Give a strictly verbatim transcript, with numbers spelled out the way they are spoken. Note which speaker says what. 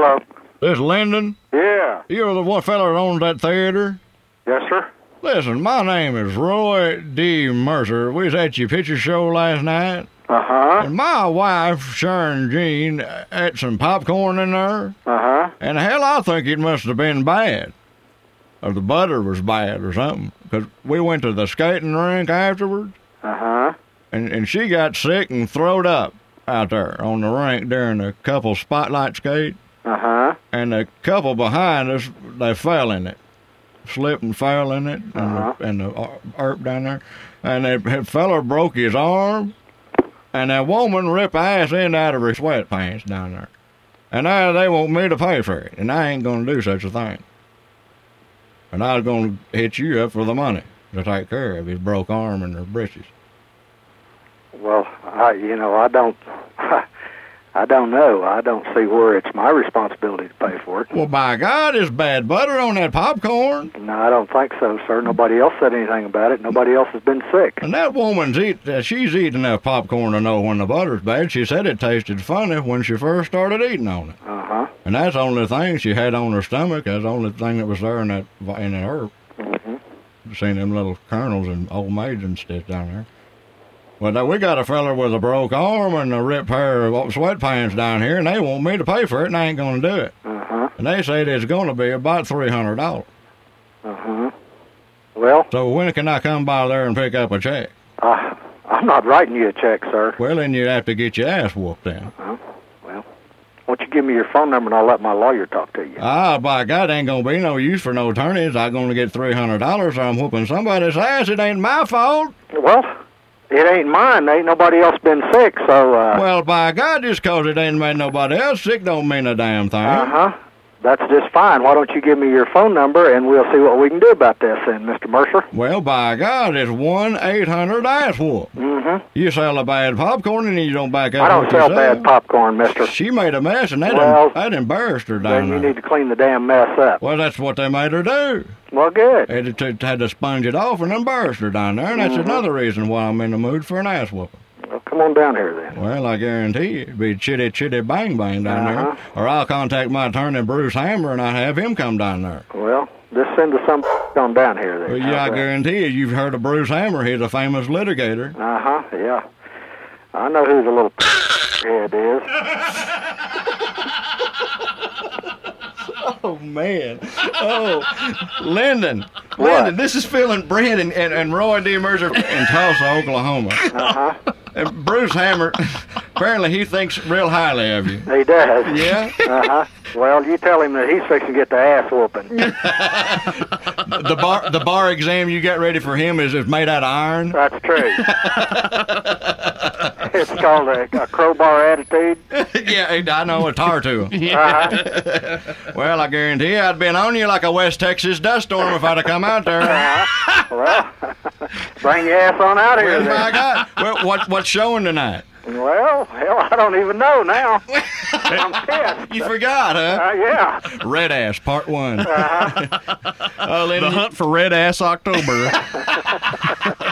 Speaker 1: Hello.
Speaker 2: This is Lyndon.
Speaker 1: Yeah.
Speaker 2: You're the one fella that owns that theater?
Speaker 1: Yes, sir.
Speaker 2: Listen, my name is Roy D. Mercer. We was at your picture show last night.
Speaker 1: Uh-huh.
Speaker 2: And my wife, Sharon Jean, ate some popcorn in there.
Speaker 1: Uh-huh.
Speaker 2: And hell, I think it must have been bad. Or the butter was bad or something. Because we went to the skating rink afterwards.
Speaker 1: Uh-huh.
Speaker 2: And, and she got sick and throwed up out there on the rink during a couple spotlight skate.
Speaker 1: Uh-huh.
Speaker 2: And the couple behind us, they fell in it. Slipped and fell in it. And
Speaker 1: Uh-huh.
Speaker 2: the, and the uh, herp down there. And the, the fella broke his arm. And that woman ripped ass in out of her sweatpants down there. And now they want me to pay for it. And I ain't going to do such a thing. And I was going to hit you up for the money to take care of his broke arm and her britches.
Speaker 1: Well, I, you know, I don't, I don't know. I don't see where it's my responsibility to pay for it.
Speaker 2: Well, by God, there's bad butter on that popcorn.
Speaker 1: No, I don't think so, sir. Nobody else said anything about it. Nobody else has been sick.
Speaker 2: And that woman's eat, uh, she's eating enough popcorn to know when the butter's bad. She said it tasted funny when she first started eating on it.
Speaker 1: Uh-huh.
Speaker 2: And that's the only thing she had on her stomach. That's the only thing that was there in that in that herb.
Speaker 1: Mm-hmm.
Speaker 2: Seen them little kernels and old maids and stuff down there. Well, now we got a fella with a broke arm and a ripped pair of sweatpants down here, and they want me to pay for it, and I ain't going to do it.
Speaker 1: Uh-huh.
Speaker 2: And they say it's going to be about three hundred dollars.
Speaker 1: Uh-huh. Well,
Speaker 2: So when can I come by there and pick up a check?
Speaker 1: uh, I'm not writing you a check, sir.
Speaker 2: Well, then you'd have to get your ass whooped then.
Speaker 1: Uh-huh. Well, why don't you give me your phone number and I'll let my lawyer talk to you.
Speaker 2: Ah, by God, ain't going to be no use for no attorneys. I'm going to get three hundred dollars, so I'm whooping somebody's ass. It ain't my fault.
Speaker 1: Well, it ain't mine. Ain't nobody else been sick, so, uh...
Speaker 2: Well, by God, just 'cause it ain't made nobody else sick don't mean a damn thing.
Speaker 1: Uh-huh. That's just fine. Why don't you give me your phone number, and we'll see what we can do about this then, Mister Mercer.
Speaker 2: Well, by God, it's one eight hundred ass whoop.
Speaker 1: Mm-hmm.
Speaker 2: You sell a bad popcorn and you don't back up
Speaker 1: I don't
Speaker 2: what
Speaker 1: sell
Speaker 2: you
Speaker 1: bad popcorn, mister.
Speaker 2: She made a mess, and that,
Speaker 1: Well,
Speaker 2: em- that embarrassed her
Speaker 1: Then
Speaker 2: down
Speaker 1: you
Speaker 2: there.
Speaker 1: need to clean the damn mess up.
Speaker 2: Well, that's what they made her do.
Speaker 1: Well, good.
Speaker 2: They had to, had to sponge it off and embarrassed her down there, and that's
Speaker 1: Mhm.
Speaker 2: another reason why I'm in the mood for an ass whooping.
Speaker 1: Well, come on down here then.
Speaker 2: Well, I guarantee you, it'd be chitty chitty bang bang down
Speaker 1: Uh-huh.
Speaker 2: there. Or I'll contact my attorney, Bruce Hammer, and I'll have him come down there.
Speaker 1: Well, just send us some on down here then.
Speaker 2: Well, yeah, I
Speaker 1: How's that?
Speaker 2: guarantee you, you've heard of Bruce Hammer. He's a famous litigator.
Speaker 1: Uh-huh, yeah. I know who the little head is.
Speaker 2: Oh, man. Oh, Lyndon.
Speaker 1: What?
Speaker 2: Lyndon, this is Phil and Brent and, and, and Roy D. Mercer in Tulsa, Oklahoma.
Speaker 1: Uh-huh.
Speaker 2: And Bruce Hammer, apparently he thinks real highly of you.
Speaker 1: He does.
Speaker 2: Yeah?
Speaker 1: Uh-huh. Well, you tell him that he's fixing to get the ass whooping.
Speaker 2: The bar the bar exam you got ready for him is, is made out of iron?
Speaker 1: That's true. It's called a, a crowbar attitude.
Speaker 2: Yeah, I know, a tar tool.
Speaker 1: Uh-huh.
Speaker 2: Well, I guarantee you I'd been on you like a West Texas dust storm if I'd have come out there.
Speaker 1: Uh-huh. Well, bring your ass on out here
Speaker 2: Well, my
Speaker 1: then.
Speaker 2: God. Well, what, what's showing tonight?
Speaker 1: Well, hell, I don't even know now. I'm pissed.
Speaker 2: You forgot, huh?
Speaker 1: Uh, yeah.
Speaker 2: Red Ass, part one.
Speaker 1: Uh-huh.
Speaker 2: Oh,
Speaker 3: The
Speaker 2: Lyndon,
Speaker 3: hunt for Red Ass October.